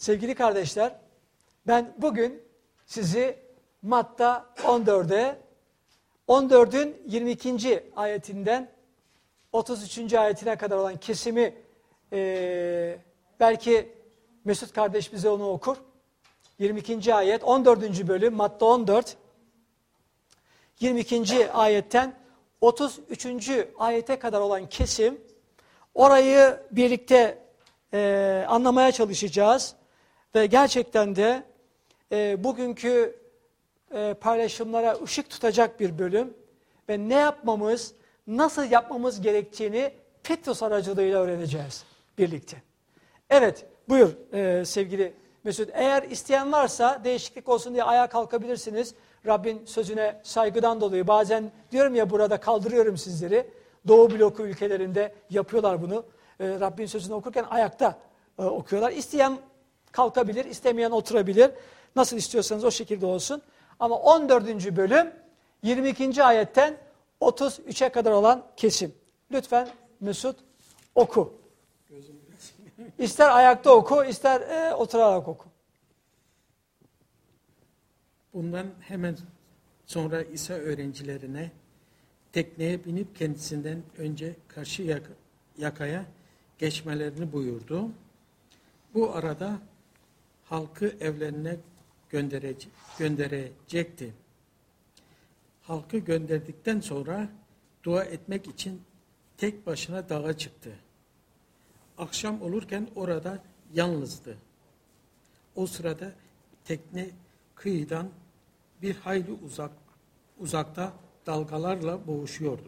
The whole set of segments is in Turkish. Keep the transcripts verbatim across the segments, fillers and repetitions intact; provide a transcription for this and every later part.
Sevgili kardeşler, ben bugün sizi Matta on dörde, on dördün yirmi ikinci ayetinden otuz üçüncü ayetine kadar olan kesimi e, belki Mesut kardeş bize onu okur. yirmi ikinci ayet, on dördüncü bölüm Matta on dört, yirmi ikinci ayetten otuz üçüncü ayete kadar olan kesim, orayı birlikte e, anlamaya çalışacağız. Ve gerçekten de e, bugünkü e, paylaşımlara ışık tutacak bir bölüm ve ne yapmamız, nasıl yapmamız gerektiğini Petrus aracılığıyla öğreneceğiz birlikte. Evet, buyur e, sevgili Mesut. Eğer isteyen varsa değişiklik olsun diye ayağa kalkabilirsiniz. Rabbin sözüne saygıdan dolayı bazen diyorum ya, burada kaldırıyorum sizleri. Doğu bloku ülkelerinde yapıyorlar bunu. E, Rabbin sözünü okurken ayakta e, okuyorlar. İsteyen kalkabilir, istemeyen oturabilir. Nasıl istiyorsanız o şekilde olsun. Ama on dördüncü bölüm yirmi ikinci ayetten otuz üçe kadar olan kesim. Lütfen Mesut oku. İster ayakta oku, ister e, oturarak oku. Bundan hemen sonra İsa öğrencilerine tekneye binip kendisinden önce karşı yak yakaya geçmelerini buyurdu. Bu arada halkı evlerine gönderece gönderecekti. Halkı gönderdikten sonra dua etmek için tek başına dağa çıktı. Akşam olurken orada yalnızdı. O sırada tekne kıyıdan bir hayli uzak uzakta dalgalarla boğuşuyordu.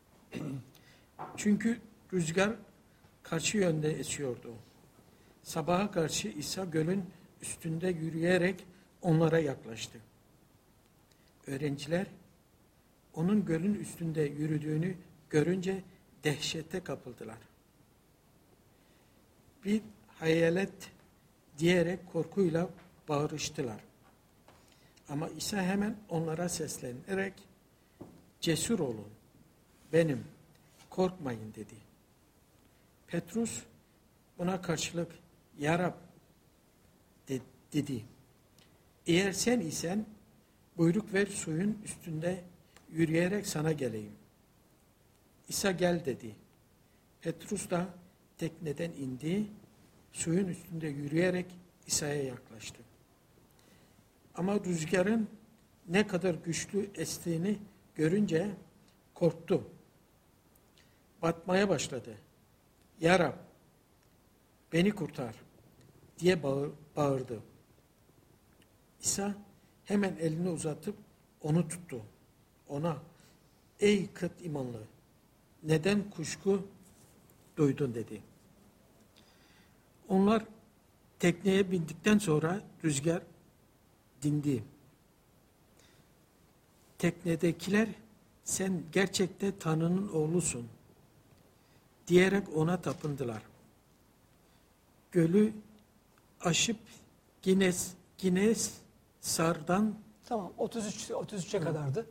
Çünkü rüzgar karşı yönde esiyordu. Sabaha karşı İsa gölün üstünde yürüyerek onlara yaklaştı. Öğrenciler onun gölün üstünde yürüdüğünü görünce dehşete kapıldılar. Bir hayalet diyerek korkuyla bağırıştılar. Ama İsa hemen onlara seslenerek cesur olun, benim, korkmayın dedi. Petrus buna karşılık ya Rab dedi. Eğer sen isen buyruk ver, suyun üstünde yürüyerek sana geleyim. İsa gel dedi. Petrus da tekneden indi, suyun üstünde yürüyerek İsa'ya yaklaştı. Ama rüzgarın ne kadar güçlü estiğini görünce korktu. Batmaya başladı. Ya Rab, beni kurtar diye bağır, bağırdı. İsa hemen elini uzatıp onu tuttu. Ona, ey kıt imanlı, neden kuşku duydun dedi. Onlar tekneye bindikten sonra rüzgar dindi. Teknedekiler sen gerçekten Tanrı'nın oğlusun diyerek ona tapındılar. Gölü aşıp Gines, Gines Sar'dan tamam, otuz üç otuz üçe kadardı.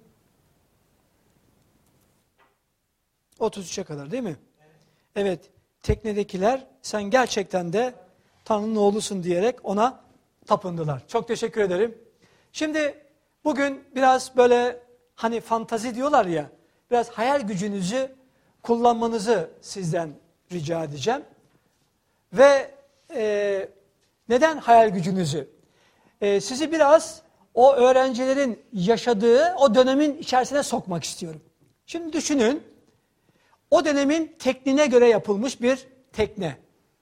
otuz üçe kadar değil mi? Evet. Evet, teknedekiler sen gerçekten de Tanrı'nın oğlusun diyerek ona tapındılar. Çok teşekkür ederim. Şimdi bugün biraz böyle hani fantazi diyorlar ya, biraz hayal gücünüzü kullanmanızı sizden rica edeceğim. Ve e, neden hayal gücünüzü? E, sizi biraz o öğrencilerin yaşadığı o dönemin içerisine sokmak istiyorum. Şimdi düşünün, o dönemin tekniğine göre yapılmış bir tekne.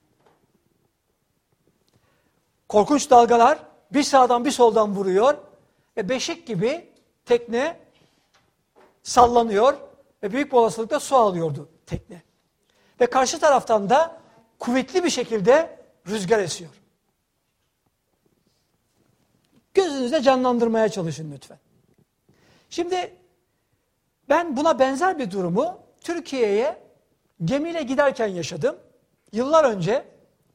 Korkunç dalgalar bir sağdan bir soldan vuruyor ve beşik gibi tekne sallanıyor ve büyük bir olasılıkla su alıyordu tekne. Ve karşı taraftan da kuvvetli bir şekilde rüzgar esiyor. Gözünüzde canlandırmaya çalışın lütfen. Şimdi ben buna benzer bir durumu Türkiye'ye gemiyle giderken yaşadım. Yıllar önce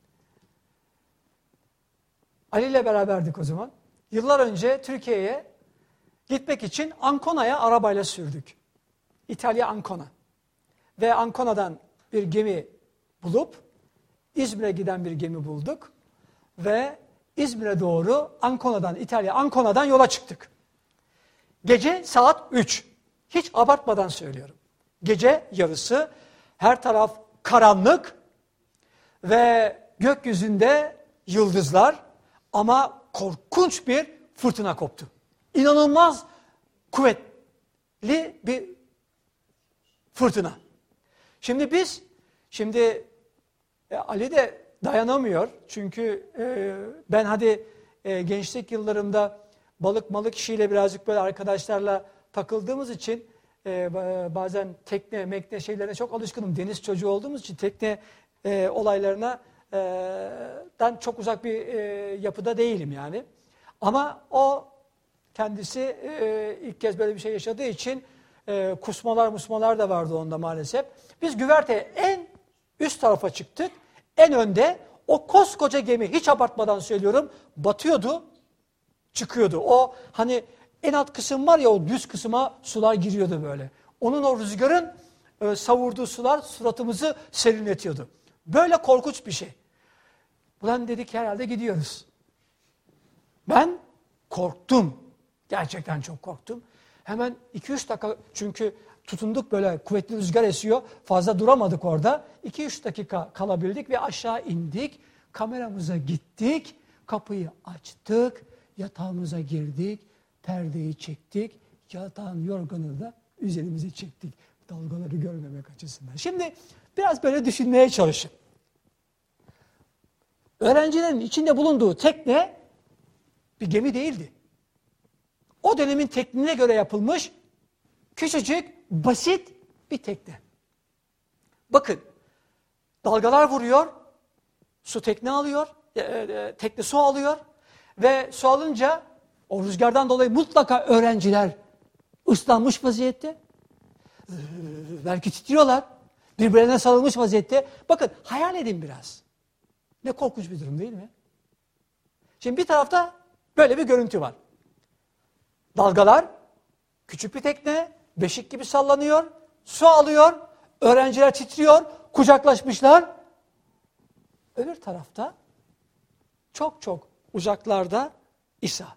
Ali ile beraberdik o zaman. Yıllar önce Türkiye'ye gitmek için Ancona'ya arabayla sürdük. İtalya Ancona. Ve Ancona'dan bir gemi bulup İzmir'e giden bir gemi bulduk. Ve İzmir'e doğru Ancona'dan, İtalya Ancona'dan yola çıktık. Gece saat üç. Hiç abartmadan söylüyorum. Gece yarısı, her taraf karanlık ve gökyüzünde yıldızlar ama korkunç bir fırtına koptu. İnanılmaz kuvvetli bir fırtına. Şimdi biz, şimdi e, Ali de dayanamıyor. Çünkü e, ben hadi e, gençlik yıllarımda balık malık işiyle birazcık böyle arkadaşlarla takıldığımız için e, bazen tekne, mekne şeylerine çok alışkınım. Deniz çocuğu olduğumuz için tekne e, olaylarına e, dan çok uzak bir e, yapıda değilim yani. Ama o kendisi e, ilk kez böyle bir şey yaşadığı için e, kusmalar musmalar da vardı onda maalesef. Biz güverteye en üst tarafa çıktık. En önde o koskoca gemi, hiç abartmadan söylüyorum, batıyordu, çıkıyordu. O hani en alt kısım var ya, o düz kısma sular giriyordu böyle. Onun o rüzgarın e, savurduğu sular suratımızı serinletiyordu. Böyle korkunç bir şey. Ulan dedik herhalde gidiyoruz. Ben korktum. Gerçekten çok korktum. Hemen iki üç dakika, çünkü tutunduk, böyle kuvvetli rüzgar esiyor. Fazla duramadık orada. iki üç dakika kalabildik ve aşağı indik. Kameramıza gittik. Kapıyı açtık. Yatağımıza girdik. Perdeyi çektik. Yatağın yorganını da üzerimize çektik. Dalgaları görmemek açısından. Şimdi biraz böyle düşünmeye çalışın. Öğrencilerin içinde bulunduğu tekne bir gemi değildi. O dönemin tekniğine göre yapılmış küçücük, basit bir tekne. Bakın, dalgalar vuruyor, su tekne alıyor, e, e, tekne su alıyor ve su alınca o rüzgardan dolayı mutlaka öğrenciler ıslanmış vaziyette, e, belki titriyorlar, birbirine sarılmış vaziyette. Bakın, hayal edin biraz. Ne korkunç bir durum değil mi? Şimdi bir tarafta böyle bir görüntü var. Dalgalar, küçük bir tekne, beşik gibi sallanıyor, su alıyor, öğrenciler titriyor, kucaklaşmışlar. Öbür tarafta, çok çok uzaklarda İsa.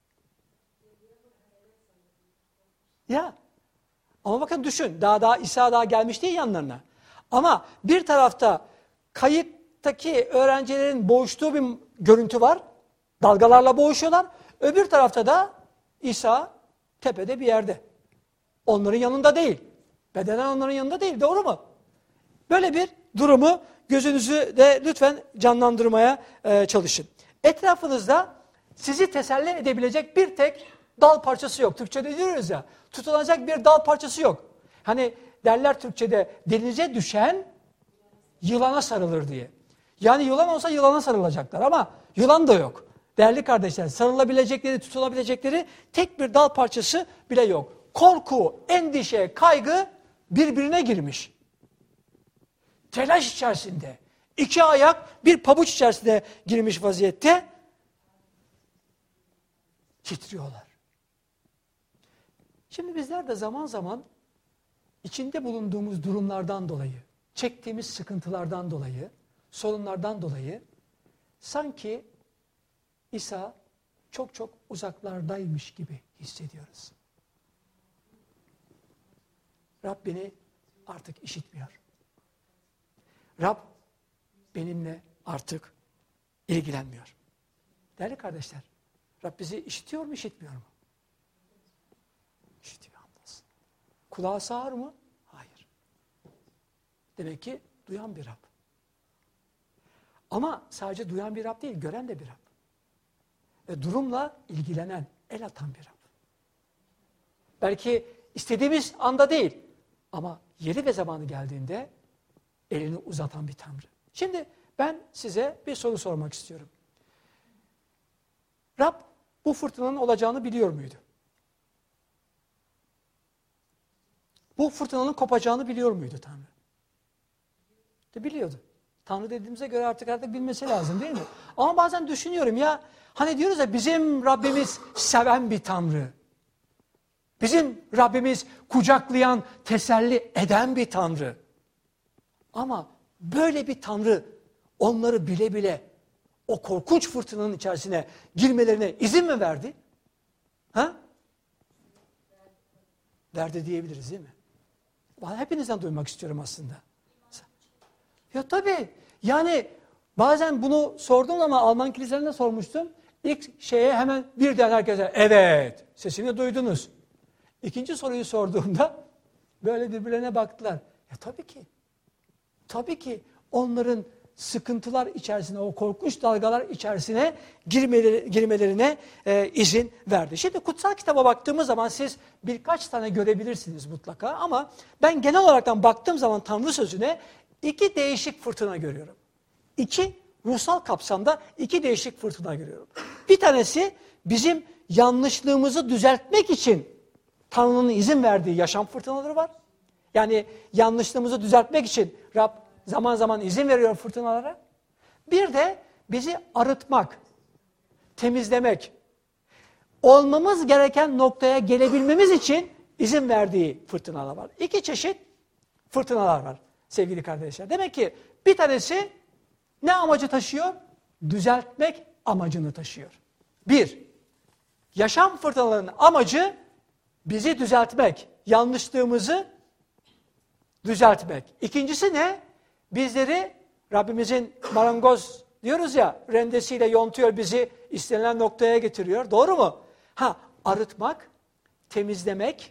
Ya, ama bakın düşün, daha daha İsa daha gelmiş değil yanlarına. Ama bir tarafta kayıktaki öğrencilerin boğuştuğu bir görüntü var, dalgalarla boğuşuyorlar. Öbür tarafta da İsa tepede bir yerde. Onların yanında değil. Bedenen onların yanında değil. Doğru mu? Böyle bir durumu gözünüzü de lütfen canlandırmaya e, çalışın. Etrafınızda sizi teselli edebilecek bir tek dal parçası yok. Türkçe'de diyoruz ya, tutunacak bir dal parçası yok. Hani derler Türkçe'de, denize düşen yılana sarılır diye. Yani yılan olsa yılana sarılacaklar ama yılan da yok. Değerli kardeşler, sarılabilecekleri, tutunabilecekleri tek bir dal parçası bile yok. Korku, endişe, kaygı birbirine girmiş. Telaş içerisinde, iki ayak bir pabuç içerisinde girmiş vaziyette titriyorlar. Şimdi bizler de zaman zaman içinde bulunduğumuz durumlardan dolayı, çektiğimiz sıkıntılardan dolayı, sorunlardan dolayı sanki İsa çok çok uzaklardaymış gibi hissediyoruz. Rab beni artık işitmiyor. Rab benimle artık ilgilenmiyor. Değerli kardeşler, Rab bizi işitiyor mu, işitmiyor mu? İşitiyor. Kulağı sağır mı? Hayır. Demek ki duyan bir Rab. Ama sadece duyan bir Rab değil, gören de bir Rab. Ve durumla ilgilenen, el atan bir Rab. Belki istediğimiz anda değil ama yeri ve zamanı geldiğinde elini uzatan bir Tanrı. Şimdi ben size bir soru sormak istiyorum. Rab bu fırtınanın olacağını biliyor muydu? Bu fırtınanın kopacağını biliyor muydu Tanrı? De biliyordu. Tanrı dediğimize göre artık artık bilmesi lazım değil mi? Ama bazen düşünüyorum ya, hani diyoruz ya, bizim Rabbimiz seven bir Tanrı. Bizim Rabbimiz kucaklayan, teselli eden bir Tanrı. Ama böyle bir Tanrı onları bile bile o korkunç fırtınanın içerisine girmelerine izin mi verdi? Ha? Verdi diyebiliriz değil mi? Hepinizden duymak istiyorum aslında. Ya tabii yani bazen bunu sorduğum ama Alman kiliselerinde sormuştum. İlk şeye hemen birden herkese evet sesini duydunuz. İkinci soruyu sorduğumda böyle birbirlerine baktılar. Ya tabii ki. Tabii ki onların sıkıntılar içerisine, o korkunç dalgalar içerisine girmeleri, girmelerine e, izin verdi. Şimdi kutsal kitaba baktığımız zaman siz birkaç tane görebilirsiniz mutlaka ama ben genel olaraktan baktığım zaman Tanrı sözüne iki değişik fırtına görüyorum. İki, ruhsal kapsamda iki değişik fırtına görüyorum. Bir tanesi bizim yanlışlığımızı düzeltmek için Tanrı'nın izin verdiği yaşam fırtınaları var. Yani yanlışlığımızı düzeltmek için Rab zaman zaman izin veriyor fırtınalara. Bir de bizi arıtmak, temizlemek, olmamız gereken noktaya gelebilmemiz için izin verdiği fırtınalar var. İki çeşit fırtınalar var sevgili kardeşler. Demek ki bir tanesi ne amacı taşıyor? Düzeltmek amacını taşıyor. Bir, yaşam fırtınalarının amacı bizi düzeltmek, yanlışlığımızı düzeltmek. İkincisi ne? Bizleri Rabbimizin marangoz diyoruz ya, rendesiyle yontuyor bizi, istenilen noktaya getiriyor. Doğru mu? Ha, arıtmak, temizlemek,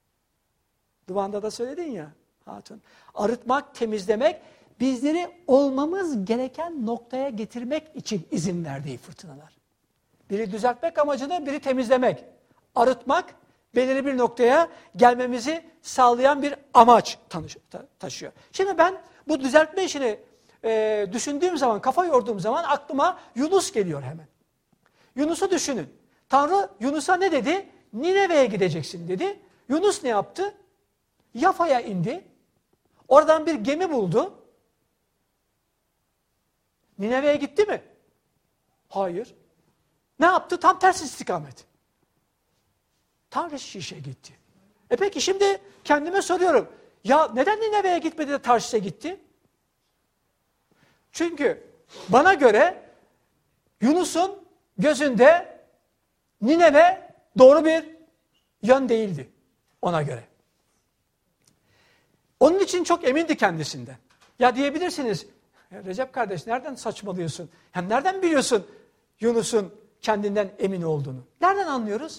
duvanda da söyledin ya hatun. Arıtmak, temizlemek, bizleri olmamız gereken noktaya getirmek için izin verdiği fırtınalar. Biri düzeltmek amacını, biri temizlemek. Arıtmak, belirli bir noktaya gelmemizi sağlayan bir amaç taşıyor. Şimdi ben bu düzeltme işini e, düşündüğüm zaman, kafa yorduğum zaman aklıma Yunus geliyor hemen. Yunus'u düşünün. Tanrı Yunus'a ne dedi? Nineve'ye gideceksin dedi. Yunus ne yaptı? Yafa'ya indi. Oradan bir gemi buldu. Nineve'ye gitti mi? Hayır. Ne yaptı? Tam ters istikamet. Tarsiş'e gitti. E peki şimdi kendime soruyorum. Ya neden Nineve'ye gitmedi de Tarsiş'e gitti? Çünkü bana göre Yunus'un gözünde Nineve doğru bir yön değildi ona göre. Onun için çok emindi kendisinden. Ya diyebilirsiniz, Recep kardeş nereden saçmalıyorsun? Yani nereden biliyorsun Yunus'un kendinden emin olduğunu? Nereden anlıyoruz?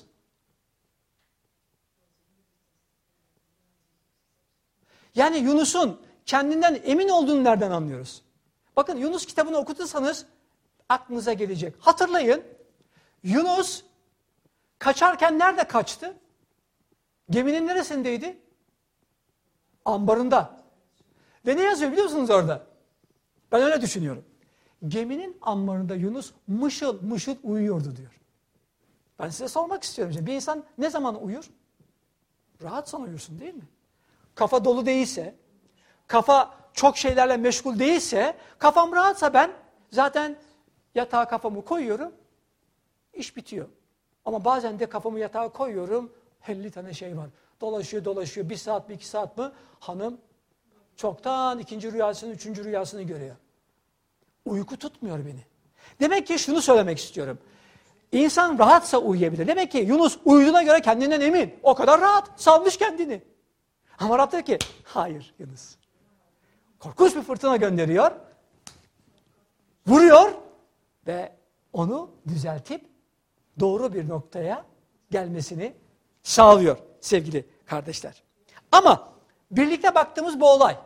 Yani Yunus'un kendinden emin olduğunu nereden anlıyoruz? Bakın Yunus kitabını okutursanız aklınıza gelecek. Hatırlayın, Yunus kaçarken nerede kaçtı? Geminin neresindeydi? Ambarında. Ve ne yazıyor biliyor musunuz orada? Ben öyle düşünüyorum. Geminin ambarında Yunus mışıl mışıl uyuyordu diyor. Ben size sormak istiyorum. Bir insan ne zaman uyur? Rahatsan uyursun değil mi? Kafa dolu değilse, kafa çok şeylerle meşgul değilse, kafam rahatsa ben zaten yatağa kafamı koyuyorum, iş bitiyor. Ama bazen de kafamı yatağa koyuyorum, elli tane şey var. Dolaşıyor dolaşıyor, bir saat mi iki saat mi hanım çoktan ikinci rüyasını, üçüncü rüyasını görüyor. Uyku tutmuyor beni. Demek ki şunu söylemek istiyorum. İnsan rahatsa uyuyabilir. Demek ki Yunus uyuduğuna göre kendinden emin. O kadar rahat, salmış kendini. Ama Rab diyor ki, hayır Yunus. Korkunç bir fırtına gönderiyor, vuruyor ve onu düzeltip doğru bir noktaya gelmesini sağlıyor sevgili kardeşler. Ama birlikte baktığımız bu olay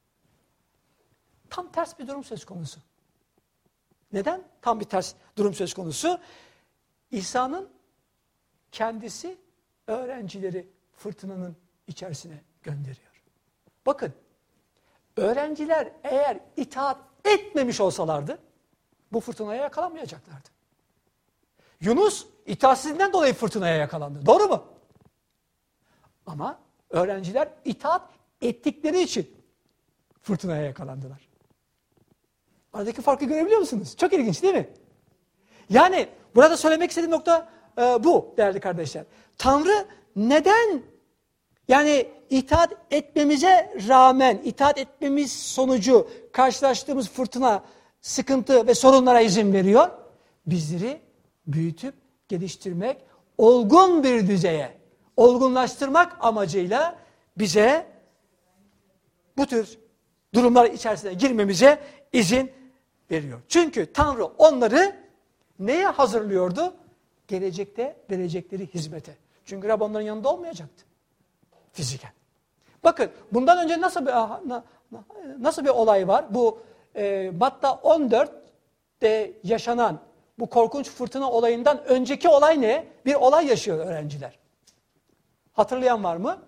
tam ters bir durum söz konusu. Neden? Tam bir ters durum söz konusu. İsa'nın kendisi öğrencileri fırtınanın içerisine gönderiyor. Bakın, öğrenciler eğer itaat etmemiş olsalardı bu fırtınaya yakalanmayacaklardı. Yunus itaatsizliğinden dolayı fırtınaya yakalandı. Doğru mu? Ama öğrenciler itaat ettikleri için fırtınaya yakalandılar. Aradaki farkı görebiliyor musunuz? Çok ilginç değil mi? Yani burada söylemek istediğim nokta e, bu değerli kardeşler. Tanrı neden yani itaat etmemize rağmen, itaat etmemiz sonucu karşılaştığımız fırtına sıkıntı ve sorunlara izin veriyor? Bizleri büyütüp geliştirmek, olgun bir düzeye, olgunlaştırmak amacıyla bize bu tür durumlar içerisine girmemize izin veriyor. Çünkü Tanrı onları neye hazırlıyordu? Gelecekte verecekleri hizmete. Çünkü Rab onların yanında olmayacaktı. Fiziken. Bakın bundan önce nasıl bir nasıl bir olay var? Bu e, Matta on dörtte yaşanan bu korkunç fırtına olayından önceki olay ne? Bir olay yaşıyor öğrenciler. Hatırlayan var mı?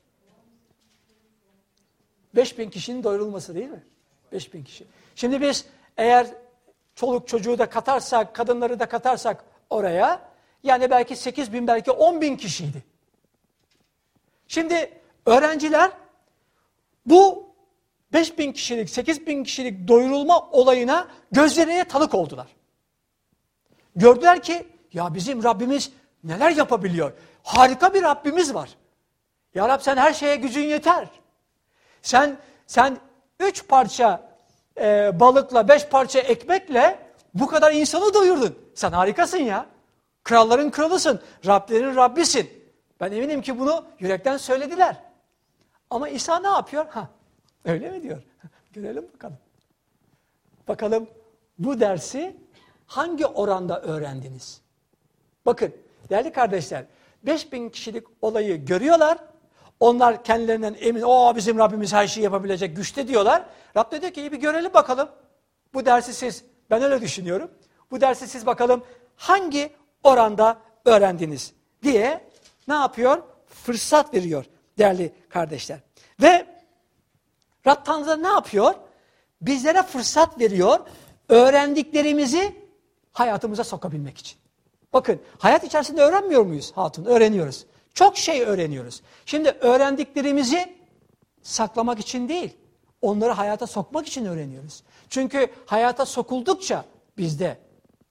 beş bin kişinin doyurulması değil mi? beş bin kişi. Şimdi biz eğer çoluk çocuğu da katarsak, kadınları da katarsak oraya, yani belki sekiz bin, belki on bin kişiydi. Şimdi öğrenciler bu beş bin kişilik, sekiz bin kişilik doyurulma olayına gözlerine tanık oldular. Gördüler ki ya bizim Rabbimiz neler yapabiliyor? Harika bir Rabbimiz var. Ya Rab sen her şeye gücün yeter. Sen sen üç parça e, balıkla, beş parça ekmekle bu kadar insanı doyurdun. Sen harikasın ya. Kralların kralısın. Rablerin Rabbisin. Ben eminim ki bunu yürekten söylediler. Ama İsa ne yapıyor? Ha, öyle mi diyor? Görelim bakalım. Bakalım bu dersi hangi oranda öğrendiniz? Bakın değerli kardeşler, beş bin kişilik olayı görüyorlar. Onlar kendilerinden emin, o bizim Rabbimiz her şeyi yapabilecek güçte diyorlar. Rab de diyor ki iyi bir görelim bakalım. Bu dersi siz, ben öyle düşünüyorum. Bu dersi siz bakalım hangi oranda öğrendiniz diye ne yapıyor? Fırsat veriyor değerli kardeşler. Ve Rab Tanrı da ne yapıyor? Bizlere fırsat veriyor. Öğrendiklerimizi hayatımıza sokabilmek için. Bakın hayat içerisinde öğrenmiyor muyuz hatun? Öğreniyoruz. Çok şey öğreniyoruz. Şimdi öğrendiklerimizi saklamak için değil, onları hayata sokmak için öğreniyoruz. Çünkü hayata sokuldukça bizde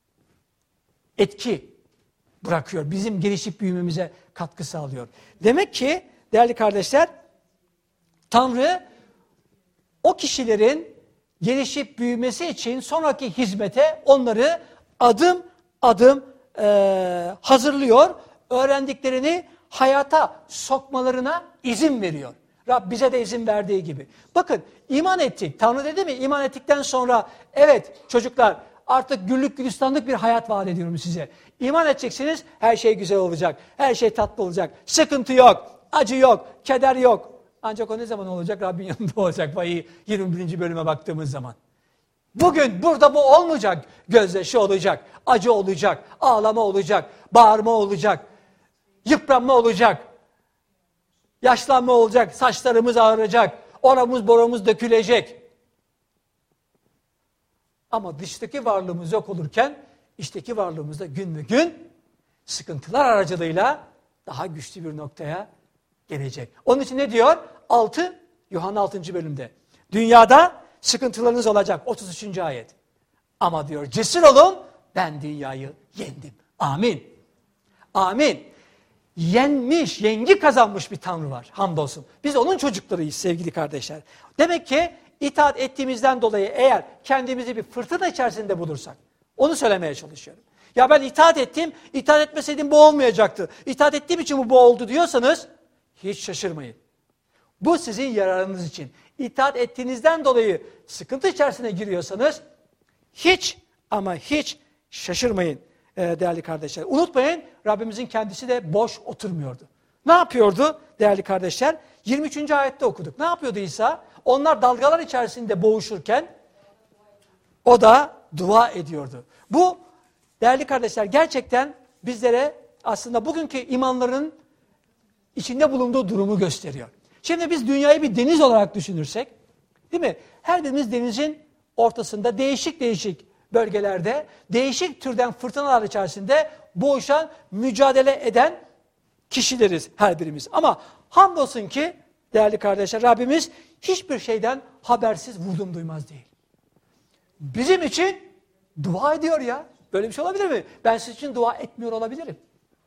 etki bırakıyor. Bizim gelişip büyümemize katkı sağlıyor. Demek ki değerli kardeşler, Tanrı o kişilerin gelişip büyümesi için sonraki hizmete onları adım adım e, hazırlıyor. Öğrendiklerini hayata sokmalarına izin veriyor. Rab bize de izin verdiği gibi. Bakın iman ettik. Tanrı dedi mi? İman ettikten sonra evet çocuklar artık güllük gülistanlık bir hayat vaat ediyorum size. İman edeceksiniz, her şey güzel olacak. Her şey tatlı olacak. Sıkıntı yok, acı yok, keder yok. Ancak o ne zaman olacak? Rabbin yanında olacak. Vahiy yirmi birinci bölüme baktığımız zaman. Bugün burada bu olmayacak. Gözyaşı olacak, acı olacak, ağlama olacak, bağırma olacak, yıpranma olacak, yaşlanma olacak, saçlarımız ağrıyacak, oramız boramız dökülecek. Ama dıştaki varlığımız yok olurken içteki varlığımızda gün ve gün sıkıntılar aracılığıyla daha güçlü bir noktaya gelecek. Onun için ne diyor? altı Yuhanna altıncı bölümde. Dünyada sıkıntılarınız olacak. otuz üçüncü ayet. Ama diyor cesur olun, ben dünyayı yendim. Amin. Amin. Yenmiş, yengi kazanmış bir Tanrı var. Hamdolsun. Biz onun çocuklarıyız sevgili kardeşler. Demek ki itaat ettiğimizden dolayı eğer kendimizi bir fırtına içerisinde bulursak, onu söylemeye çalışıyorum. Ya ben itaat ettim, itaat etmeseydim bu olmayacaktı. İtaat ettiğim için bu, bu oldu diyorsanız hiç şaşırmayın. Bu sizin yararınız için. İtaat ettiğinizden dolayı sıkıntı içerisine giriyorsanız hiç ama hiç şaşırmayın değerli kardeşler. Unutmayın Rabbimizin kendisi de boş oturmuyordu. Ne yapıyordu değerli kardeşler? yirmi üçüncü ayette okuduk. Ne yapıyordu İsa? Onlar dalgalar içerisinde boğuşurken o da dua ediyordu. Bu değerli kardeşler gerçekten bizlere aslında bugünkü imanların içinde bulunduğu durumu gösteriyor. Şimdi biz dünyayı bir deniz olarak düşünürsek, değil mi? Her birimiz denizin ortasında değişik değişik bölgelerde, değişik türden fırtınalar içerisinde boğuşan, mücadele eden kişileriz her birimiz. Ama hamdolsun ki değerli kardeşler Rabbimiz hiçbir şeyden habersiz vurdum duymaz değil. Bizim için dua ediyor ya. Böyle bir şey olabilir mi? Ben sizin için dua etmiyor olabilirim.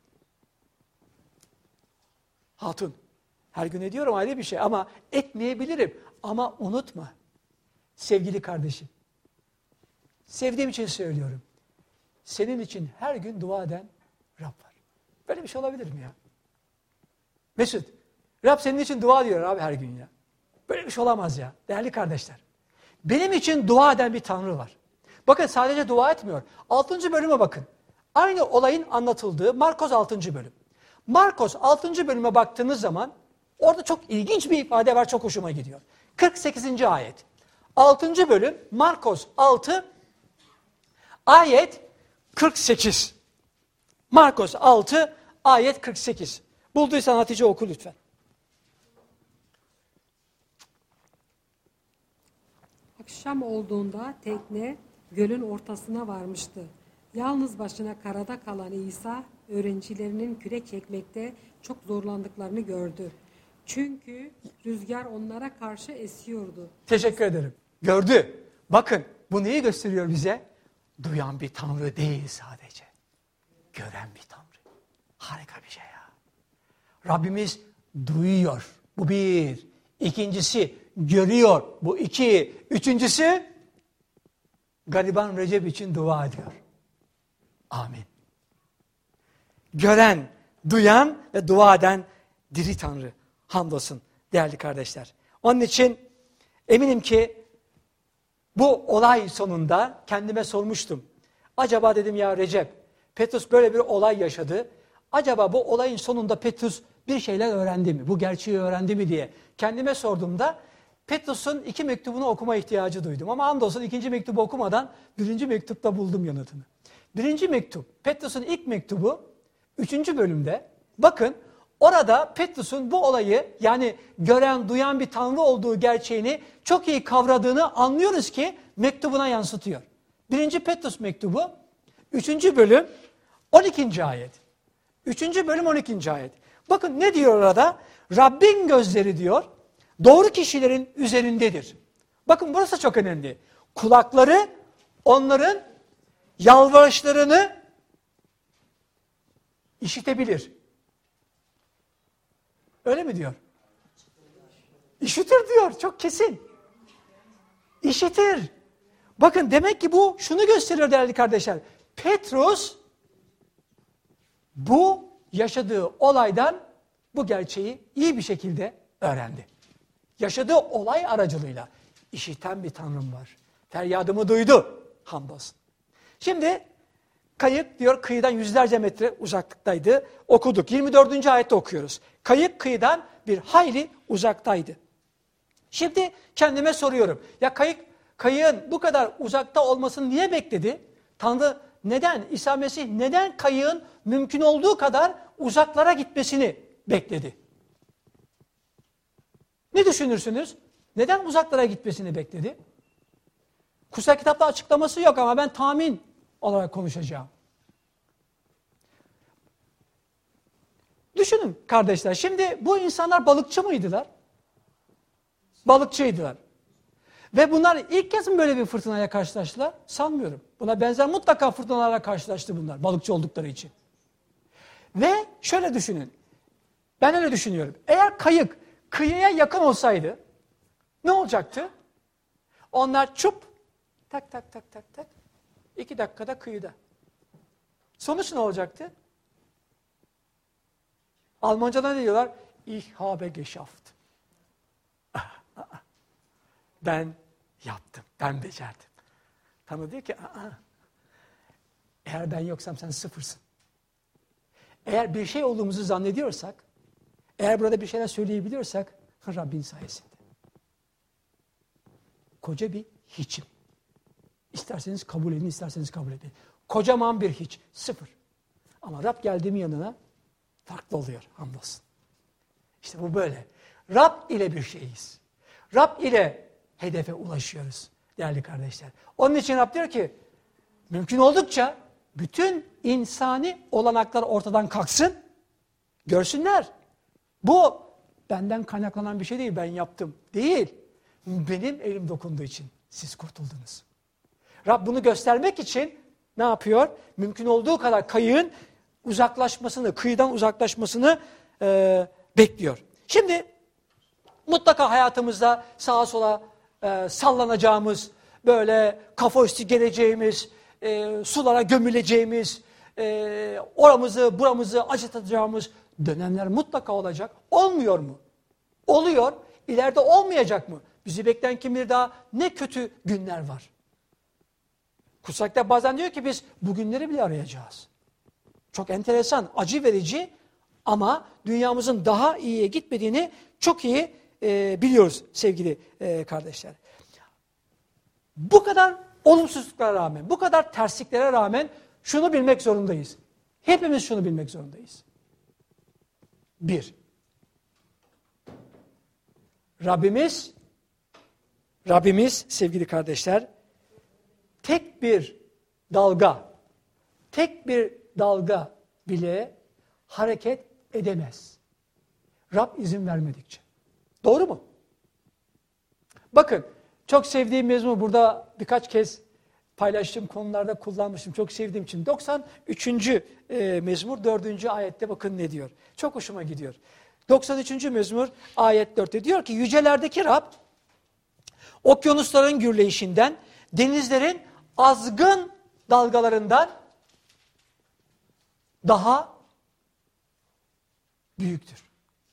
Hatun, her gün ediyorum ayrı bir şey ama etmeyebilirim. Ama unutma sevgili kardeşim. Sevdiğim için söylüyorum. Senin için her gün dua eden Rab var. Böyle bir şey olabilir mi ya? Mesut, Rab senin için dua diyor abi her gün ya. Böyle bir şey olamaz ya. Değerli kardeşler. Benim için dua eden bir Tanrı var. Bakın sadece dua etmiyor. altıncı bölüme bakın. Aynı olayın anlatıldığı Markos altıncı bölüm. Markos altıncı bölüme baktığınız zaman orada çok ilginç bir ifade var, çok hoşuma gidiyor. kırk sekizinci ayet. altıncı bölüm Markos altı ayet kırk sekiz. Markos altı ayet kırk sekiz. Bulduysan Hatice oku lütfen. Akşam olduğunda tekne gölün ortasına varmıştı. Yalnız başına karada kalan İsa, öğrencilerinin kürek çekmekte çok zorlandıklarını gördü. Çünkü rüzgar onlara karşı esiyordu. Teşekkür ederim. Gördü. Bakın bu neyi gösteriyor bize? Duyan bir Tanrı değil sadece. Gören bir Tanrı. Harika bir şey ya. Rabbimiz duyuyor. Bu bir. İkincisi görüyor. Bu iki. Üçüncüsü gariban Recep için dua ediyor. Amin. Gören, duyan ve dua eden diri Tanrı. Hamdolsun değerli kardeşler. Onun için eminim ki bu olay sonunda kendime sormuştum. Acaba dedim ya Recep, Petrus böyle bir olay yaşadı. Acaba bu olayın sonunda Petrus bir şeyler öğrendi mi? Bu gerçeği öğrendi mi diye kendime sorduğumda Petrus'un iki mektubunu okuma ihtiyacı duydum. Ama andolsun ikinci mektubu okumadan birinci mektupta buldum yanıtını. Birinci mektup, Petrus'un ilk mektubu üçüncü bölümde. Bakın orada Petrus'un bu olayı yani gören, duyan bir Tanrı olduğu gerçeğini çok iyi kavradığını anlıyoruz ki mektubuna yansıtıyor. Birinci Petrus mektubu üçüncü bölüm on ikinci ayet. üçüncü bölüm on ikinci ayet. Bakın ne diyor orada? Rabbin gözleri diyor doğru kişilerin üzerindedir. Bakın burası çok önemli. Kulakları onların yalvarışlarını işitebilir. Öyle mi diyor? İşitir diyor. Çok kesin. İşitir. Bakın demek ki bu şunu gösteriyor değerli kardeşler. Petrus bu yaşadığı olaydan bu gerçeği iyi bir şekilde öğrendi. Yaşadığı olay aracılığıyla işiten bir Tanrım var. Feryadımı duydu. Hamdolsun. Şimdi kayık diyor kıyıdan yüzlerce metre uzaklıktaydı. Okuduk. yirmi dördüncü ayette okuyoruz. Kayık kıyıdan bir hayli uzaktaydı. Şimdi kendime soruyorum. Ya kayık kayığın bu kadar uzakta olmasını niye bekledi? Tanrı neden? İsa Mesih neden kayığın mümkün olduğu kadar uzaklara gitmesini bekledi? Ne düşünürsünüz? Neden uzaklara gitmesini bekledi? Kutsal kitapta açıklaması yok ama ben tahmin olarak konuşacağım. Düşünün kardeşler. Şimdi bu insanlar balıkçı mıydılar? Balıkçıydılar. Ve bunlar ilk kez mi böyle bir fırtınaya karşılaştılar? Sanmıyorum. Buna benzer mutlaka fırtınalarla karşılaştı bunlar balıkçı oldukları için. Ve şöyle düşünün. Ben öyle düşünüyorum. Eğer kayık kıyıya yakın olsaydı ne olacaktı? Onlar çup tak tak tak tak tak iki dakikada kıyıda. Sonuç ne olacaktı? Almanca'da ne diyorlar? Ich habe geschafft. Ben yaptım, ben becerdim. Tanrı diyor ki, Aa, eğer ben yoksam sen sıfırsın. Eğer bir şey olduğumuzu zannediyorsak, eğer burada bir şeyler söyleyebiliyorsak, Rabbin sayesinde. Koca bir hiçim. İsterseniz kabul edin, isterseniz kabul edin. Kocaman bir hiç, sıfır. Ama Rab geldi mi yanına, farklı oluyor, hamdolsun. İşte bu böyle. Rab ile bir şeyiz. Rab ile hedefe ulaşıyoruz değerli kardeşler. Onun için Rab diyor ki, mümkün oldukça bütün insani olanaklar ortadan kalksın, görsünler. Bu benden kaynaklanan bir şey değil, ben yaptım. Değil. Benim elim dokunduğu için siz kurtuldunuz. Rab bunu göstermek için ne yapıyor? Mümkün olduğu kadar kayığın uzaklaşmasını, kıyıdan uzaklaşmasını e, bekliyor. Şimdi mutlaka hayatımızda sağa sola e, sallanacağımız, böyle kafa üstü geleceğimiz, e, sulara gömüleceğimiz, e, oramızı buramızı acıtacağımız dönemler mutlaka olacak. Olmuyor mu? Oluyor. İleride olmayacak mı? Bizi bekleyen kim bilir daha ne kötü günler var. Kutsal Kitap bazen diyor ki biz bugünleri bile arayacağız. Çok enteresan, acı verici ama dünyamızın daha iyiye gitmediğini çok iyi e, biliyoruz sevgili e, kardeşler. Bu kadar olumsuzluklara rağmen, bu kadar tersliklere rağmen şunu bilmek zorundayız. Hepimiz şunu bilmek zorundayız. Bir, Rabbimiz, Rabbimiz sevgili kardeşler, tek bir dalga, tek bir dalga bile hareket edemez. Rab izin vermedikçe. Doğru mu? Bakın, çok sevdiğim mezmur, burada birkaç kez paylaştığım konularda kullanmıştım. Çok sevdiğim için. doksan üçüncü E, mezmur dördüncü ayette bakın ne diyor. Çok hoşuma gidiyor. doksan üçüncü mezmur ayet dörtte diyor ki yücelerdeki Rab okyanusların gürleyişinden, denizlerin azgın dalgalarından daha büyüktür.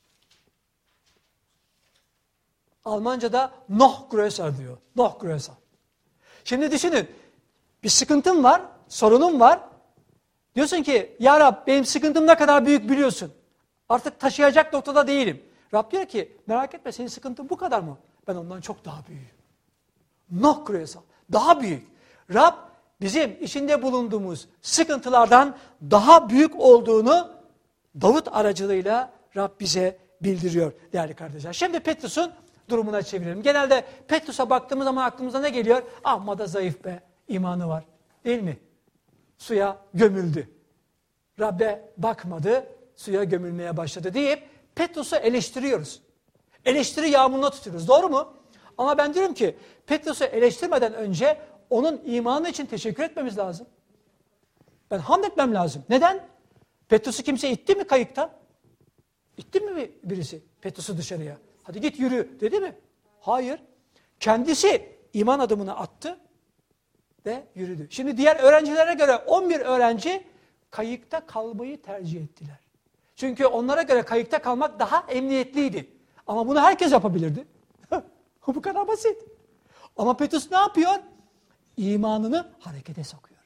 Almanca'da noch größer diyor. Noch größer. Şimdi düşünün. Bir sıkıntım var, sorunum var. Diyorsun ki ya Rab benim sıkıntım ne kadar büyük biliyorsun. Artık taşıyacak noktada değilim. Rab diyor ki merak etme senin sıkıntın bu kadar mı? Ben ondan çok daha büyüğüm. Noch größer. Daha büyük. Rab bizim içinde bulunduğumuz sıkıntılardan daha büyük olduğunu Davut aracılığıyla Rab bize bildiriyor değerli kardeşler. Şimdi Petrus'un durumuna çevirelim. Genelde Petrus'a baktığımız zaman aklımıza ne geliyor? Amma da zayıf be, imanı var. Değil mi? Suya gömüldü. Rabbe bakmadı, suya gömülmeye başladı deyip Petrus'u eleştiriyoruz. Eleştiri yağmuruna tutuyoruz. Doğru mu? Ama ben diyorum ki Petrus'u eleştirmeden önce onun imanı için teşekkür etmemiz lazım. Ben hamd etmem lazım. Neden? Petrus'u kimse itti mi kayıktan? İtti mi birisi Petrus'u dışarıya? Hadi git yürü dedi mi? Hayır. Kendisi iman adımını attı ve yürüdü. Şimdi diğer öğrencilere göre on bir öğrenci kayıkta kalmayı tercih ettiler. Çünkü onlara göre kayıkta kalmak daha emniyetliydi. Ama bunu herkes yapabilirdi. Bu kadar basit. Ama Petrus ne yapıyor? İmanını harekete sokuyor.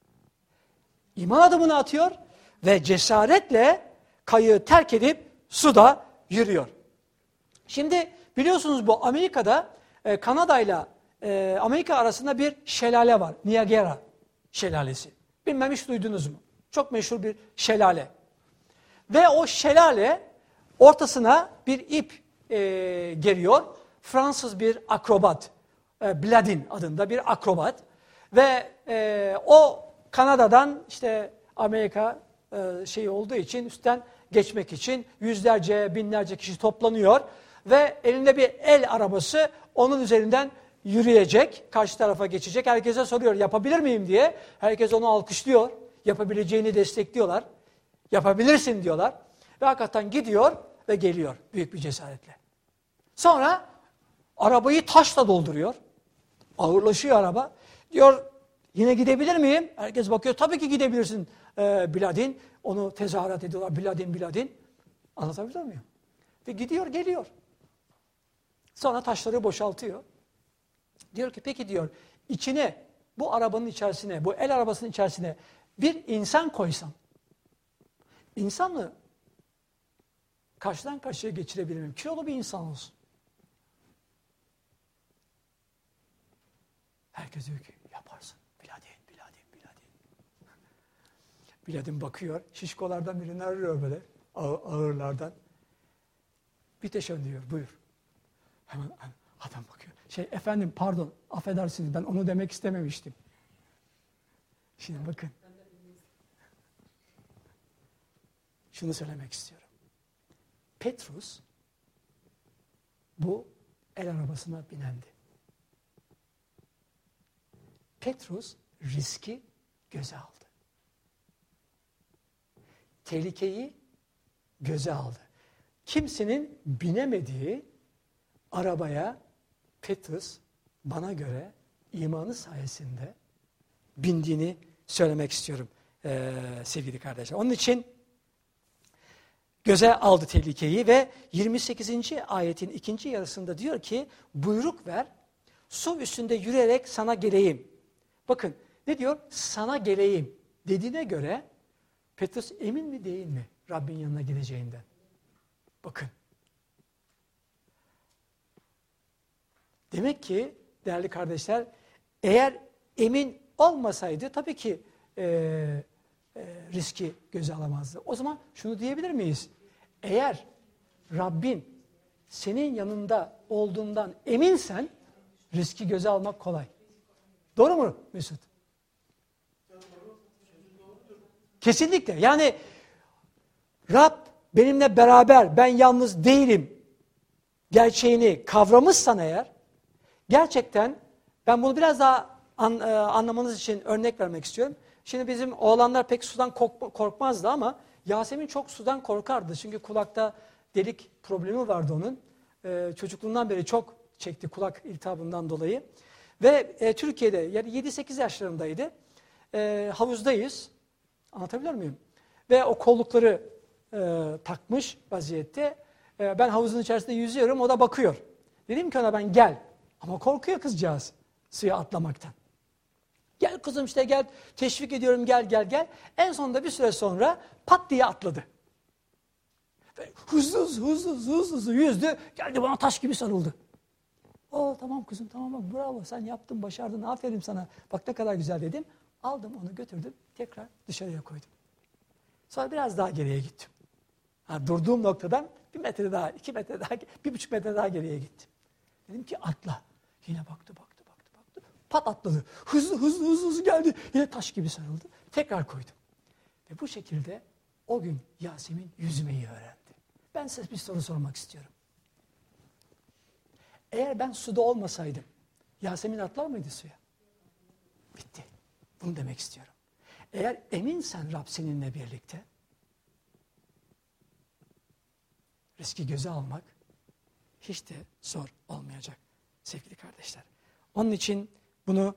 İman adımını atıyor ve cesaretle kayığı terk edip suda yürüyor. Şimdi biliyorsunuz bu Amerika'da e, Kanada ile e, Amerika arasında bir şelale var. Niagara şelalesi. Bilmem hiç duydunuz mu? Çok meşhur bir şelale. Ve o şelale ortasına bir ip e, geriyor. Fransız bir akrobat, e, Bladin adında bir akrobat. Ve e, o Kanada'dan işte Amerika e, şey olduğu için üstten geçmek için yüzlerce, binlerce kişi toplanıyor. Ve elinde bir el arabası onun üzerinden yürüyecek, karşı tarafa geçecek. Herkese soruyor yapabilir miyim diye. Herkes onu alkışlıyor. Yapabileceğini destekliyorlar. Yapabilirsin diyorlar. Ve hakikaten gidiyor ve geliyor büyük bir cesaretle. Sonra arabayı taşla dolduruyor. Ağırlaşıyor araba. Diyor yine gidebilir miyim? Herkes bakıyor tabii ki gidebilirsin ee, Bladin. Onu tezahürat ediyorlar Bladin Bladin. Anlatabiliyor muyum? Ve gidiyor geliyor. Sonra taşları boşaltıyor. Diyor ki peki diyor içine bu arabanın içerisine bu el arabasının içerisine bir insan koysam insanı karşıdan karşıya geçirebilir miyim? Kilolu bir insan olsun. Herkes diyor ki yaparsın. Bladin, Bladin, Bladin. Bladin bakıyor. Şişkolardan birini arıyor böyle. Ağırlardan. Biteşen diyor. Buyur. Hemen adam bakıyor. Şey efendim pardon affedersiniz ben onu demek istememiştim. Şimdi bakın. Şunu söylemek istiyorum. Petrus bu el arabasına binendi. Petrus riski göze aldı. Tehlikeyi göze aldı. Kimsenin binemediği arabaya Petrus bana göre imanı sayesinde bindiğini söylemek istiyorum ee, sevgili kardeşler. Onun için göze aldı tehlikeyi ve yirmi sekizinci ayetin ikinci yarısında diyor ki buyruk ver, su üstünde yürüyerek sana geleyim. Bakın ne diyor? Sana geleyim dediğine göre Petrus emin mi değil mi Rabbin yanına gideceğinden? Bakın. Demek ki değerli kardeşler eğer emin olmasaydı tabii ki e, e, riski göze alamazdı. O zaman şunu diyebilir miyiz? Eğer Rabbin senin yanında olduğundan eminsen riski göze almak kolay. Doğru mu Mesut? Kesinlikle. Yani Rab benimle beraber, ben yalnız değilim gerçeğini kavramışsan eğer, gerçekten ben bunu biraz daha an, e, anlamanız için örnek vermek istiyorum. Şimdi bizim oğlanlar pek sudan kork, korkmazdı ama Yasemin çok sudan korkardı. Çünkü kulakta delik problemi vardı onun. E, çocukluğundan beri çok çekti kulak iltihabından dolayı. Ve e, Türkiye'de yani yedi sekiz yaşlarındaydı. E, havuzdayız. Anlatabiliyor muyum? Ve o kollukları e, takmış vaziyette. E, ben havuzun içerisinde yüzüyorum, o da bakıyor. Dedim ki ona ben gel. Ama korkuyor kızcağız suya atlamaktan. Gel kızım işte gel, teşvik ediyorum gel gel gel. En sonunda bir süre sonra pat diye atladı. Ve hızlı hızlı hızlı hızlı hızlı yüzdü. Geldi bana taş gibi sarıldı. O tamam kızım tamam bak bravo sen yaptın başardın aferin sana. Bak ne kadar güzel dedim. Aldım onu götürdüm tekrar dışarıya koydum. Sonra biraz daha geriye gittim. Ha, durduğum noktadan bir metre daha, iki metre daha, bir buçuk metre daha geriye gittim. Dedim ki atla. Yine baktı baktı baktı baktı. Pat atladı. Hızlı hızlı hızlı hızlı geldi. Yine taş gibi sarıldı. Tekrar koydum. Ve bu şekilde o gün Yasemin yüzmeyi öğrendi. Ben size bir soru sormak istiyorum. Eğer ben suda olmasaydım Yasemin atlar mıydı suya? Bitti. Bunu demek istiyorum. Eğer eminsen Rab seninle birlikte riski göze almak hiç de zor olmayacak sevgili kardeşler. Onun için bunu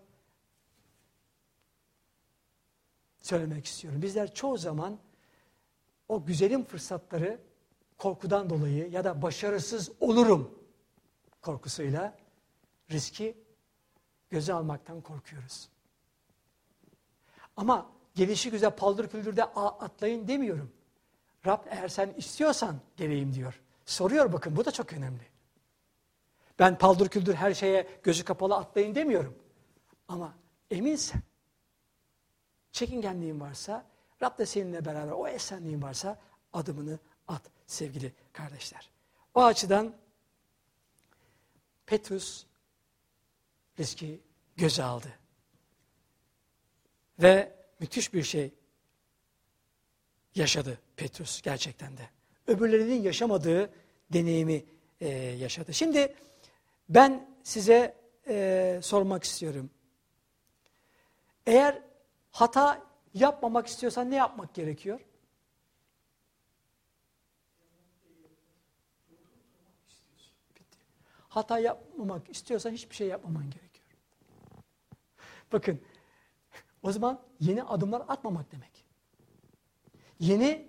söylemek istiyorum. Bizler çoğu zaman o güzelim fırsatları korkudan dolayı ya da başarısız olurum korkusuyla riski göze almaktan korkuyoruz. Ama gelişi güzel paldır küldürde atlayın demiyorum. Rab eğer sen istiyorsan geleyim diyor. Soruyor bakın bu da çok önemli. Ben paldır küldür her şeye gözü kapalı atlayın demiyorum. Ama eminsen, çekingenliğin varsa, Rab da seninle beraber o esenliğin varsa adımını at sevgili kardeşler. O açıdan Petrus riski göze aldı. Ve müthiş bir şey yaşadı Petrus gerçekten de. Öbürlerinin yaşamadığı deneyimi e, yaşadı. Şimdi ben size e, sormak istiyorum. Eğer hata yapmamak istiyorsan ne yapmak gerekiyor? Bitti. Hata yapmamak istiyorsan hiçbir şey yapmaman gerekiyor. Bakın, o zaman yeni adımlar atmamak demek. Yeni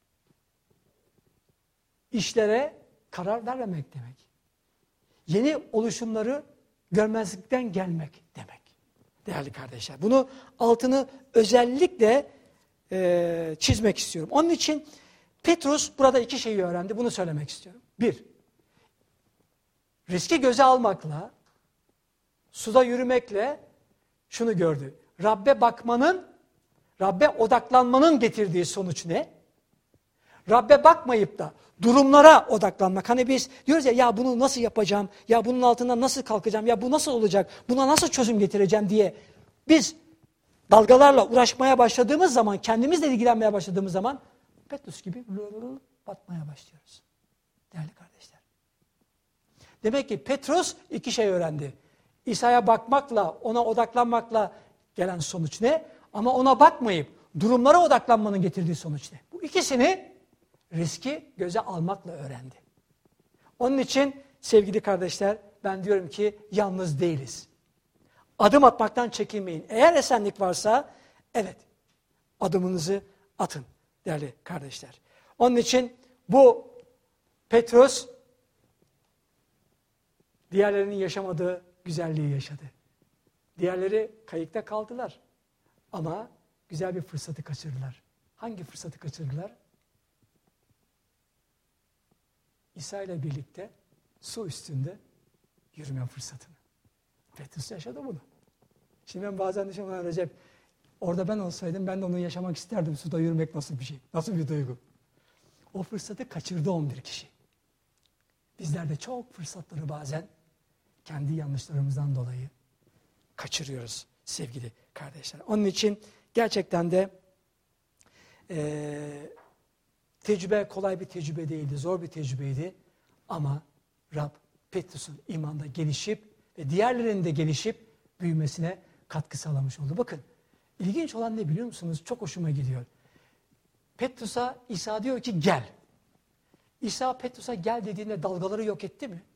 işlere karar vermemek demek. Yeni oluşumları görmezlikten gelmek demek. Değerli kardeşler. Bunu altını özellikle e, çizmek istiyorum. Onun için Petrus burada iki şeyi öğrendi. Bunu söylemek istiyorum. Bir, riski göze almakla, suda yürümekle şunu gördü. Rabbe bakmanın, Rabbe odaklanmanın getirdiği sonuç ne? Rabbe bakmayıp da durumlara odaklanmak. Hani biz diyoruz ya, ya bunu nasıl yapacağım, ya bunun altından nasıl kalkacağım, ya bu nasıl olacak, buna nasıl çözüm getireceğim diye biz dalgalarla uğraşmaya başladığımız zaman, kendimizle ilgilenmeye başladığımız zaman Petrus gibi batmaya başlıyoruz. Değerli kardeşler. Demek ki Petrus iki şey öğrendi. İsa'ya bakmakla, ona odaklanmakla gelen sonuç ne? Ama ona bakmayıp durumlara odaklanmanın getirdiği sonuç ne? Bu ikisini riski göze almakla öğrendi. Onun için sevgili kardeşler, ben diyorum ki yalnız değiliz. Adım atmaktan çekinmeyin. Eğer esenlik varsa evet adımınızı atın değerli kardeşler. Onun için bu Petrus diğerlerinin yaşamadığı güzelliği yaşadı. Diğerleri kayıkta kaldılar ama güzel bir fırsatı kaçırdılar. Hangi fırsatı kaçırdılar? İsa ile birlikte su üstünde yürüme fırsatını. Petrus yaşadı bunu. Şimdi ben bazen düşünüyorum, Recep, orada ben olsaydım ben de onu yaşamak isterdim. Suda yürümek nasıl bir şey? Nasıl bir duygu? O fırsatı kaçırdı on bir kişi. Bizler de çok fırsatları bazen kendi yanlışlarımızdan dolayı kaçırıyoruz sevgili kardeşler. Onun için gerçekten de e, tecrübe kolay bir tecrübe değildi, zor bir tecrübeydi. Ama Rab Petrus'un imanda gelişip ve diğerlerinin de gelişip büyümesine katkı sağlamış oldu. Bakın ilginç olan ne biliyor musunuz? Çok hoşuma gidiyor. Petrus'a İsa diyor ki gel. İsa Petrus'a gel dediğinde dalgaları yok etti mi?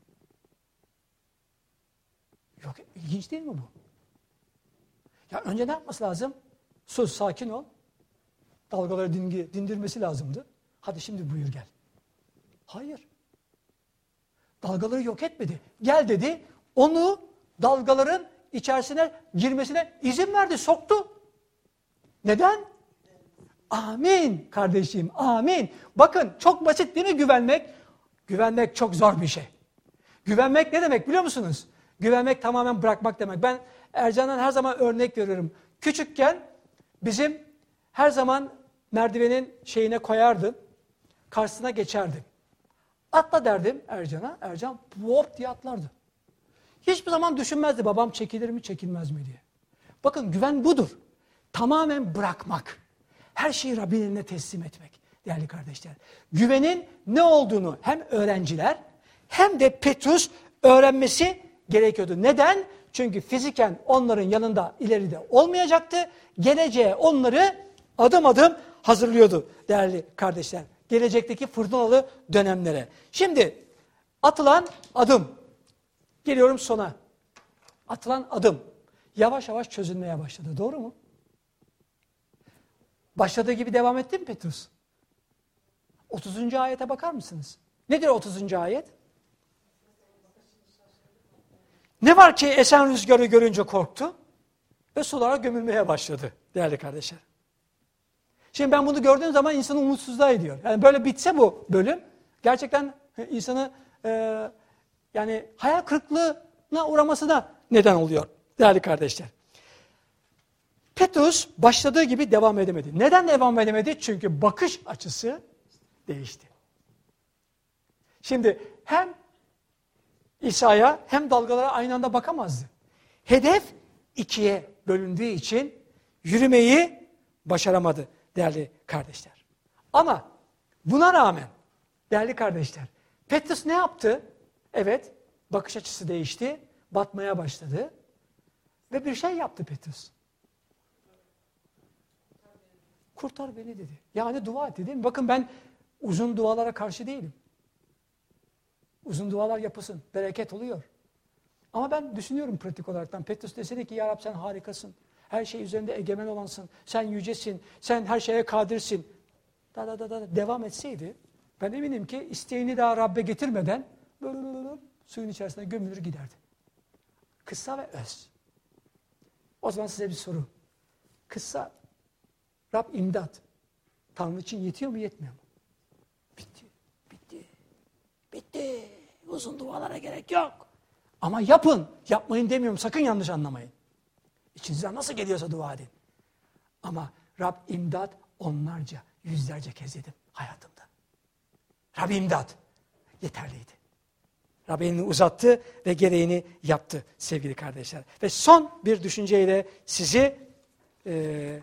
Yok, ilginç değil mi bu? Ya önce ne yapması lazım? Sus, sakin ol. Dalgaları dingi, dindirmesi lazımdı. Hadi şimdi buyur gel. Hayır. Dalgaları yok etmedi. Gel dedi. Onu dalgaların içerisine girmesine izin verdi, soktu. Neden? Amin kardeşim, amin. Bakın çok basit değil mi güvenmek? Güvenmek çok zor bir şey. Güvenmek ne demek biliyor musunuz? Güvenmek tamamen bırakmak demek. Ben Ercan'dan her zaman örnek veriyorum. Küçükken bizim her zaman merdivenin şeyine koyardım. Karşısına geçerdim. Atla derdim Ercan'a. Ercan hop diye atlardı. Hiçbir zaman düşünmezdi babam çekilir mi çekilmez mi diye. Bakın güven budur. Tamamen bırakmak. Her şeyi Rabbin eline teslim etmek değerli kardeşler. Güvenin ne olduğunu hem öğrenciler hem de Petrus öğrenmesi gerekiyordu. Neden? Çünkü fiziken onların yanında ileride olmayacaktı. Geleceğe onları adım adım hazırlıyordu değerli kardeşler. Gelecekteki fırtınalı dönemlere. Şimdi atılan adım. Geliyorum sona. Atılan adım yavaş yavaş çözülmeye başladı. Doğru mu? Başladığı gibi devam etti mi Petrus? otuzuncu ayete bakar mısınız? Nedir otuzuncu ayet? Ne var ki esen rüzgarı görünce korktu ve sulara gömülmeye başladı değerli kardeşler. Şimdi ben bunu gördüğüm zaman insanı umutsuzluğa ediyor. Yani böyle bitse bu bölüm gerçekten insanı e, yani hayal kırıklığına uğramasına neden oluyor değerli kardeşler. Petrus başladığı gibi devam edemedi. Neden devam edemedi? Çünkü bakış açısı değişti. Şimdi hem İsa'ya hem dalgalara aynı anda bakamazdı. Hedef ikiye bölündüğü için yürümeyi başaramadı değerli kardeşler. Ama buna rağmen değerli kardeşler Petrus ne yaptı? Evet, bakış açısı değişti, batmaya başladı ve bir şey yaptı Petrus. Kurtar beni dedi. Yani dua etti değil mi? Bakın ben uzun dualara karşı değilim. Uzun dualar yapılsın, bereket oluyor. Ama ben düşünüyorum pratik olaraktan. Petrus deseydi ki ya Rab sen harikasın. Her şey üzerinde egemen olansın. Sen yücesin. Sen her şeye kadirsin. Da da da da devam etseydi ben eminim ki isteğini daha Rabbe getirmeden böyle, böyle, böyle suyun içerisine gömülür giderdi. Kısa ve öz. O zaman size bir soru. Kısa. Rab imdat. Tanrı için yetiyor mu yetmiyor mu? Bitti. Bitti. Bitti. Uzun dualara gerek yok. Ama yapın. Yapmayın demiyorum. Sakın yanlış anlamayın. İçinizden nasıl geliyorsa dua edin. Ama Rab imdat onlarca, yüzlerce kez dedim hayatımda. Rab imdat. Yeterliydi. Rab elini uzattı ve gereğini yaptı sevgili kardeşler. Ve son bir düşünceyle sizi e,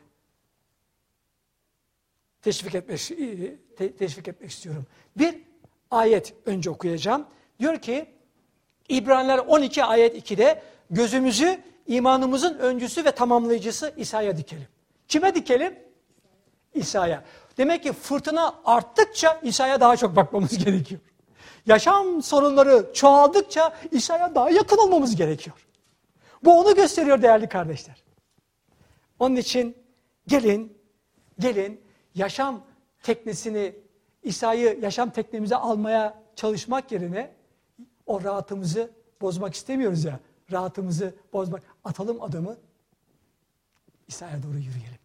teşvik etmek, te, teşvik etmek istiyorum. Bir ayet önce okuyacağım. Diyor ki İbraniler on iki ayet iki'de gözümüzü imanımızın öncüsü ve tamamlayıcısı İsa'ya dikelim. Kime dikelim? İsa'ya. Demek ki fırtına arttıkça İsa'ya daha çok bakmamız gerekiyor. Yaşam sorunları çoğaldıkça İsa'ya daha yakın olmamız gerekiyor. Bu onu gösteriyor değerli kardeşler. Onun için gelin, gelin yaşam teknesini, İsa'yı yaşam teknemize almaya çalışmak yerine o rahatımızı bozmak istemiyoruz ya. Rahatımızı bozmak. Atalım adımı, İsa'ya doğru yürüyelim.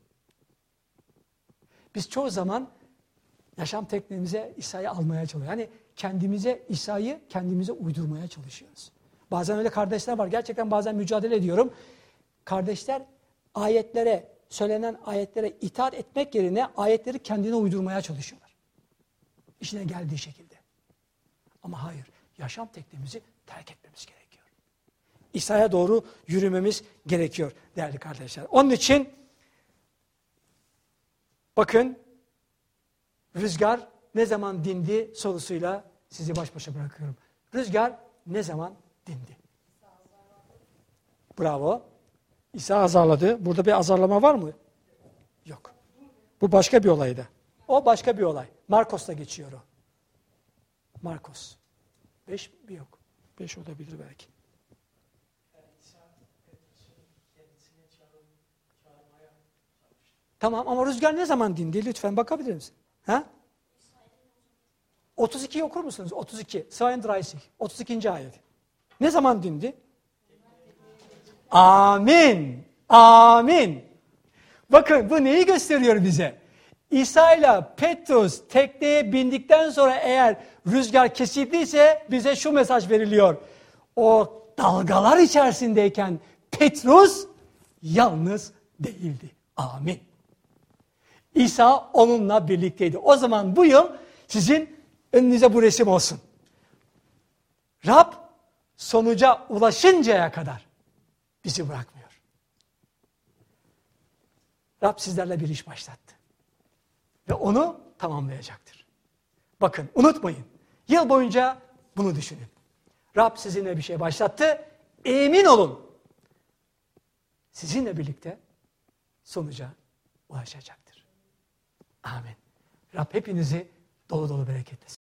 Biz çoğu zaman yaşam teknemize İsa'yı almaya çalışıyoruz. Yani kendimize, İsa'yı kendimize uydurmaya çalışıyoruz. Bazen öyle kardeşler var. Gerçekten bazen mücadele ediyorum. Kardeşler ayetlere, söylenen ayetlere itaat etmek yerine ayetleri kendine uydurmaya çalışıyorlar. İşine geldiği şekilde. Ama hayır, yaşam teknemizi terk etmemiz gerekiyor. İsa'ya doğru yürümemiz gerekiyor değerli kardeşler. Onun için bakın, rüzgar ne zaman dindi sorusuyla sizi baş başa bırakıyorum. Rüzgar ne zaman dindi? Bravo. İsa azarladı. Burada bir azarlama var mı? Yok. Bu başka bir olaydı. O başka bir olay. Markos'ta geçiyor o. Markos. Beş bir yok. Beş olabilir belki. Tamam ama rüzgar ne zaman dindi? Lütfen bakabilir misin? Ha? otuz ikiyi okur musunuz? otuz iki. zweiunddreißig. otuz ikinci ayet. Ne zaman dindi? Amin. Amin. Bakın bu neyi gösteriyor bize? İsa ile Petrus tekneye bindikten sonra eğer rüzgar kesildiyse bize şu mesaj veriliyor. O dalgalar içerisindeyken Petrus yalnız değildi. Amin. İsa onunla birlikteydi. O zaman bu yıl sizin önünüze bu resim olsun. Rab sonuca ulaşıncaya kadar bizi bırakmıyor. Rab sizlerle bir iş başlattı. Ve onu tamamlayacaktır. Bakın unutmayın. Yıl boyunca bunu düşünün. Rab sizinle bir şey başlattı. Emin olun. Sizinle birlikte sonuca ulaşacaktır. Amin. Rab hepinizi dolu dolu bereketlesin.